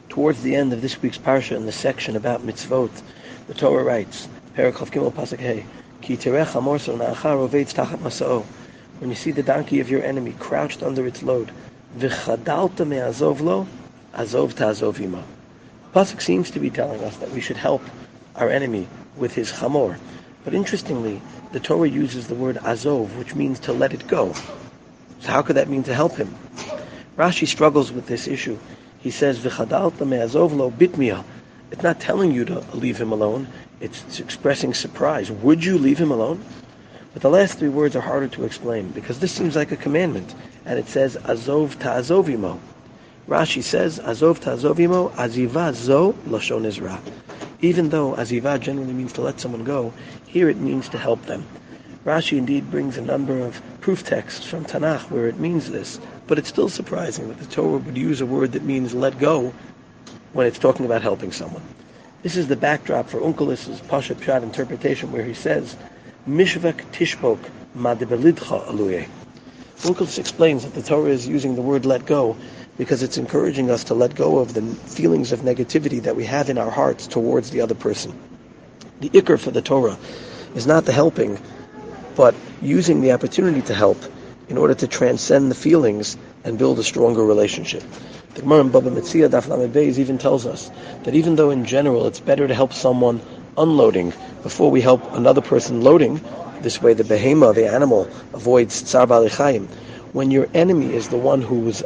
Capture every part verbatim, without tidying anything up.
Towards the end of this week's parsha, in the section about mitzvot, the Torah writes, Perek Chav Gimel Pasuk Hey, Ki terech hamorso na'achar oveitz tachat masa'o. When you see the donkey of your enemy crouched under its load, v'chadalta me'azov lo, azov ta'azov imo. Pasuk seems to be telling us that we should help our enemy with his chamor. But interestingly, the Torah uses the word azov, which means to let it go. So how could that mean to help him? Rashi struggles with this issue. He says, "V'chadalta me'azov lo bitmia." It's not telling you to leave him alone. It's, it's expressing surprise. Would you leave him alone? But the last three words are harder to explain because this seems like a commandment, and it says, "Azov ta'azovimo." Rashi says, "Azov ta'azovimo, aziva zo lashon izra." Even though aziva generally means to let someone go, here it means to help them. Rashi indeed brings a number of proof texts from Tanakh where it means this, but it's still surprising that the Torah would use a word that means let go when it's talking about helping someone. This is the backdrop for Onkelos' Pasha Pshat interpretation where he says, Mishvak tishbok ma debelidcha aluye. Onkelos explains that the Torah is using the word let go because it's encouraging us to let go of the feelings of negativity that we have in our hearts towards the other person. The ikr for the Torah is not the helping, but using the opportunity to help in order to transcend the feelings and build a stronger relationship. The Gemara in Baba Metzia Daf Lamed Beis even tells us that even though in general it's better to help someone unloading before we help another person loading, this way the behema, the animal, avoids tsar b'alei chayim. When your enemy is the one who is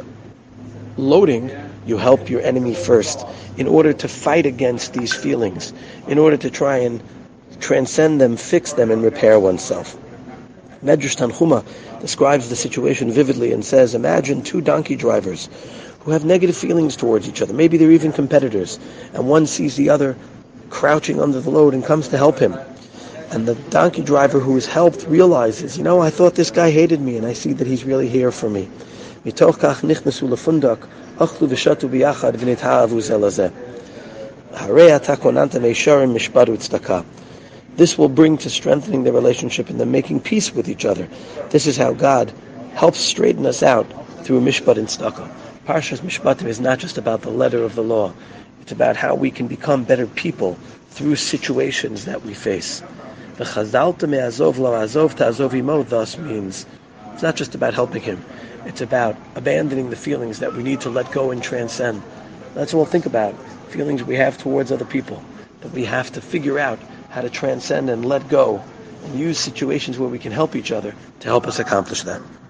loading, you help your enemy first in order to fight against these feelings, in order to try and transcend them, fix them, and repair oneself. Medrash Tanchuma describes the situation vividly and says, imagine two donkey drivers who have negative feelings towards each other. Maybe they're even competitors, and one sees the other crouching under the load and comes to help him. And the donkey driver who is helped realizes, you know, I thought this guy hated me, and I see that he's really here for me. Mitoch kach nichnasu lefundak, achlu v'shatu b'yachad v'nithavu ze lazeh. Harei ata konanta meisharim mishparu tzedakah. This will bring to strengthening the relationship and them making peace with each other. This is how God helps straighten us out through mishpat and tzedakah. Parshas Mishpatim is not just about the letter of the law. It's about how we can become better people through situations that we face. The chazalta me'azov lo azov ta'azov imo thus means it's not just about helping him. It's about abandoning the feelings that we need to let go and transcend. Let's all think about feelings we have towards other people that we have to figure out how to transcend and let go and use situations where we can help each other to help us accomplish that.